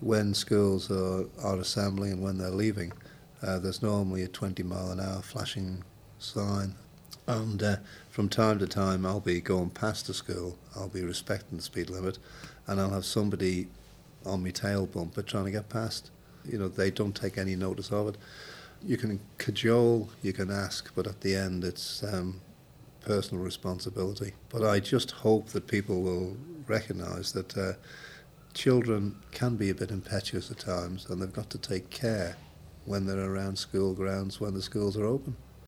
when schools are assembling and when they're leaving, there's normally a 20 mile an hour flashing sign. And from time to time, I'll be going past the school, I'll be respecting the speed limit, and I'll have somebody on my tail bumper trying to get past. You know, they don't take any notice of it. You can cajole, you can ask, but at the end it's personal responsibility. But I just hope that people will recognise that children can be a bit impetuous at times, and they've got to take care when they're around school grounds when the schools are open.